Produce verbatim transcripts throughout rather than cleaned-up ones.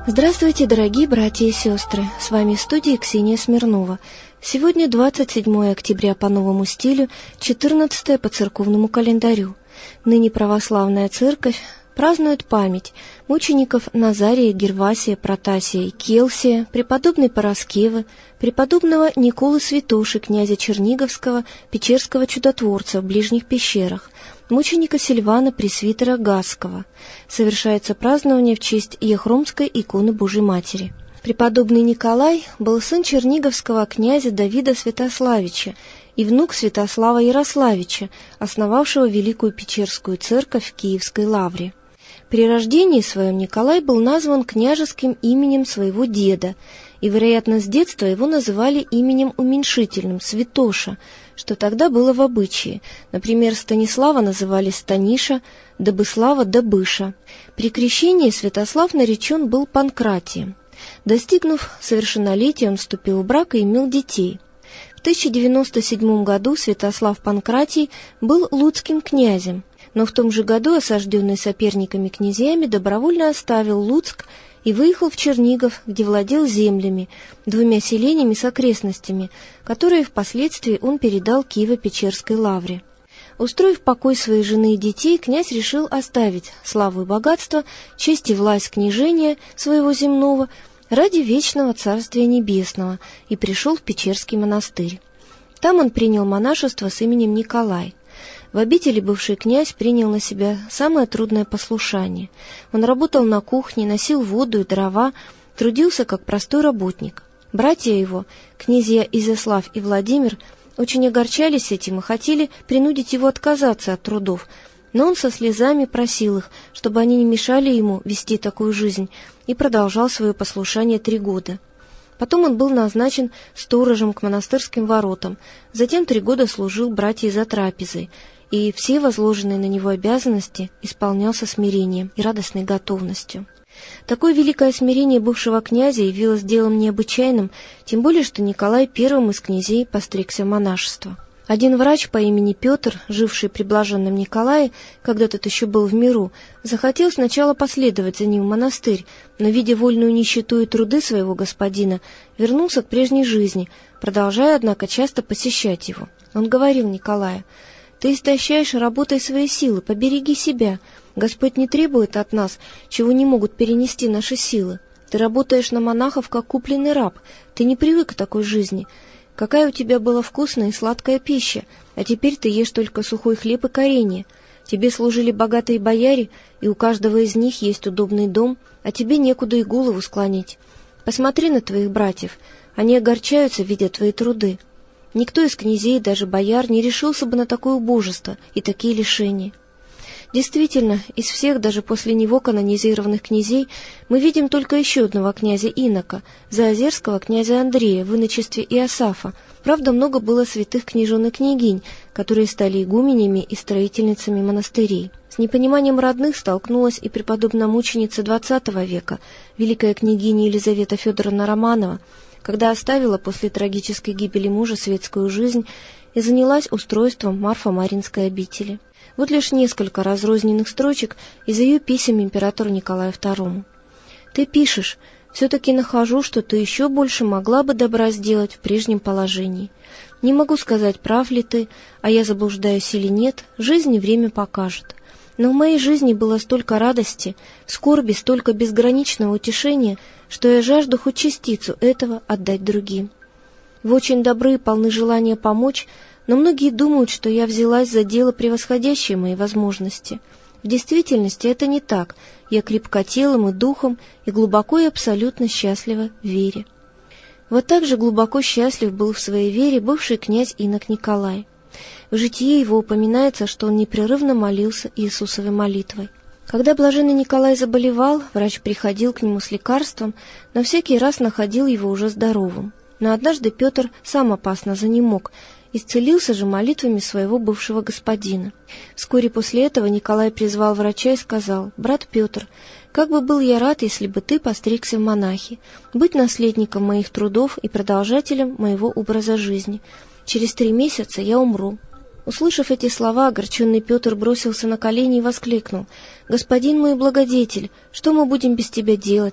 Здравствуйте, дорогие братья и сестры! С вами в студии Ксения Смирнова. Сегодня двадцать седьмое октября по новому стилю, четырнадцатое по церковному календарю. Ныне православная церковь празднует память мучеников Назария, Гервасия, Протасия и Келсия, преподобной Параскевы, преподобного Николы Святоши, князя Черниговского, Печерского чудотворца в ближних пещерах, мученика Сильвана, пресвитера Гасского. Совершается празднование в честь Ехромской иконы Божьей Матери. Преподобный Николай был сын черниговского князя Давида Святославича и внук Святослава Ярославича, основавшего Великую Печерскую церковь в Киевской лавре. При рождении своем Николай был назван княжеским именем своего деда, и, вероятно, с детства его называли именем уменьшительным – Святоша, что тогда было в обычае. Например, Станислава называли Станиша, Добыслава – Добыша. При крещении Святослав наречен был Панкратием. Достигнув совершеннолетия, он вступил в брак и имел детей. В тысяча девяносто седьмом году Святослав Панкратий был луцким князем, но в том же году, осажденный соперниками князьями, добровольно оставил Луцк и выехал в Чернигов, где владел землями, двумя селениями с окрестностями, которые впоследствии он передал Киево-Печерской лавре. Устроив покой своей жены и детей, князь решил оставить славу и богатство, честь и власть княжения своего земного ради вечного Царствия Небесного и пришел в Печерский монастырь. Там он принял монашество с именем Николай. В обители бывший князь принял на себя самое трудное послушание. Он работал на кухне, носил воду и дрова, трудился как простой работник. Братья его, князья Изяслав и Владимир, очень огорчались этим и хотели принудить его отказаться от трудов, но он со слезами просил их, чтобы они не мешали ему вести такую жизнь, и продолжал свое послушание три года. Потом он был назначен сторожем к монастырским воротам, затем три года служил братьям за трапезой, и все возложенные на него обязанности исполнял со смирением и радостной готовностью. Такое великое смирение бывшего князя явилось делом необычайным, тем более, что Николай первым из князей постригся в монашество. Один врач по имени Петр, живший при блаженном Николае, когда тот еще был в миру, захотел сначала последовать за ним в монастырь, но, видя вольную нищету и труды своего господина, вернулся к прежней жизни, продолжая, однако, часто посещать его. Он говорил Николаю: «Ты истощаешь работой свои силы, побереги себя. Господь не требует от нас, чего не могут перенести наши силы. Ты работаешь на монахов, как купленный раб, ты не привык к такой жизни. Какая у тебя была вкусная и сладкая пища, а теперь ты ешь только сухой хлеб и коренье. Тебе служили богатые бояре, и у каждого из них есть удобный дом, а тебе некуда и голову склонить. Посмотри на твоих братьев, они огорчаются, видя твои труды. Никто из князей, даже бояр, не решился бы на такое убожество и такие лишения». Действительно, из всех, даже после него канонизированных князей, мы видим только еще одного князя Инока, заозерского князя Андрея в иночестве Иосафа. Правда, много было святых княжон и княгинь, которые стали игуменями и строительницами монастырей. С непониманием родных столкнулась и преподобная мученица двадцатого века, великая княгиня Елизавета Федоровна Романова, когда оставила после трагической гибели мужа светскую жизнь и занялась устройством Марфа-Маринской обители. Вот лишь несколько разрозненных строчек из ее писем императору Николаю второму. «Ты пишешь: все-таки нахожу, что ты еще больше могла бы добра сделать в прежнем положении. Не могу сказать, прав ли ты, а я заблуждаюсь или нет, жизнь и время покажет. Но в моей жизни было столько радости, в скорби столько безграничного утешения, что я жажду хоть частицу этого отдать другим. Вы очень добры и полны желания помочь, но многие думают, что я взялась за дело, превосходящее мои возможности. В действительности это не так. Я крепка телом и духом и глубоко и абсолютно счастлива в вере». Вот так же глубоко счастлив был в своей вере бывший князь инок Николай. В житии его упоминается, что он непрерывно молился Иисусовой молитвой. Когда блаженный Николай заболевал, врач приходил к нему с лекарством, но всякий раз находил его уже здоровым. Но однажды Петр сам опасно занемог, исцелился же молитвами своего бывшего господина. Вскоре после этого Николай призвал врача и сказал: «Брат Петр, как бы был я рад, если бы ты постригся в монахи, быть наследником моих трудов и продолжателем моего образа жизни. Через три месяца я умру». Услышав эти слова, огорченный Петр бросился на колени и воскликнул: «Господин мой благодетель, что мы будем без тебя делать?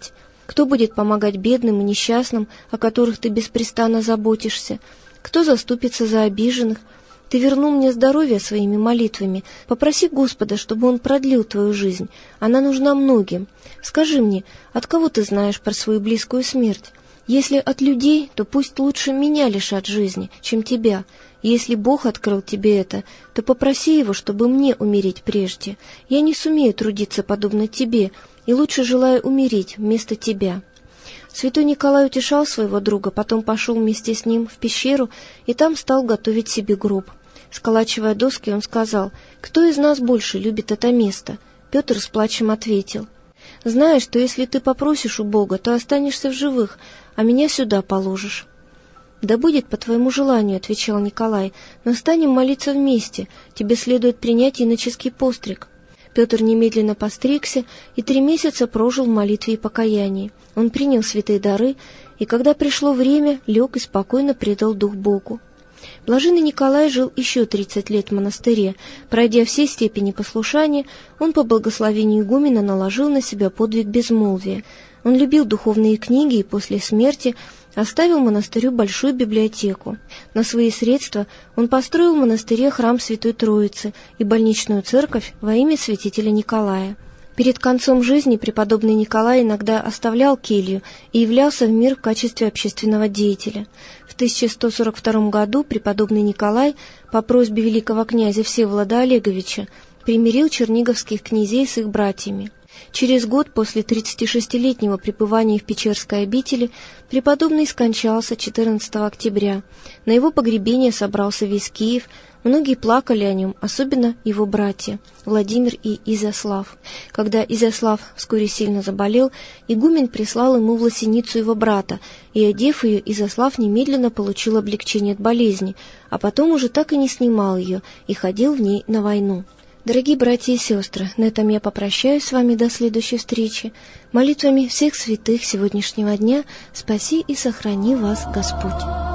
Кто будет помогать бедным и несчастным, о которых ты беспрестанно заботишься? Кто заступится за обиженных? Ты вернул мне здоровье своими молитвами. Попроси Господа, чтобы Он продлил твою жизнь. Она нужна многим. Скажи мне, от кого ты знаешь про свою близкую смерть? Если от людей, то пусть лучше меня лишат жизни, чем тебя. Если Бог открыл тебе это, то попроси Его, чтобы мне умереть прежде. Я не сумею трудиться подобно тебе, и лучше желаю умереть вместо тебя». Святой Николай утешал своего друга, потом пошел вместе с ним в пещеру и там стал готовить себе гроб. Сколачивая доски, он сказал: «Кто из нас больше любит это место?» Петр с плачем ответил: «Знаешь, что если ты попросишь у Бога, то останешься в живых, а меня сюда положишь». «Да будет по твоему желанию», — отвечал Николай, — «но станем молиться вместе, тебе следует принять иноческий постриг». Петр немедленно постригся и три месяца прожил в молитве и покаянии. Он принял святые дары, и когда пришло время, лег и спокойно предал дух Богу. Блаженный Николай жил еще тридцать лет в монастыре. Пройдя все степени послушания, он по благословению игумена наложил на себя подвиг безмолвия. Он любил духовные книги и после смерти оставил монастырю большую библиотеку. На свои средства он построил в монастыре храм Святой Троицы и больничную церковь во имя святителя Николая. Перед концом жизни преподобный Николай иногда оставлял келью и являлся в мир в качестве общественного деятеля. В тысяча сто сорок втором году преподобный Николай по просьбе великого князя Всеволода Олеговича примирил черниговских князей с их братьями. Через год после тридцатишестилетнего пребывания в Печерской обители преподобный скончался четырнадцатого октября. На его погребение собрался весь Киев. Многие плакали о нем, особенно его братья Владимир и Изяслав. Когда Изяслав вскоре сильно заболел, игумен прислал ему власеницу его брата, и, одев ее, Изяслав немедленно получил облегчение от болезни, а потом уже так и не снимал ее и ходил в ней на войну. Дорогие братья и сестры, на этом я попрощаюсь с вами до следующей встречи. Молитвами всех святых сегодняшнего дня спаси и сохрани вас Господь.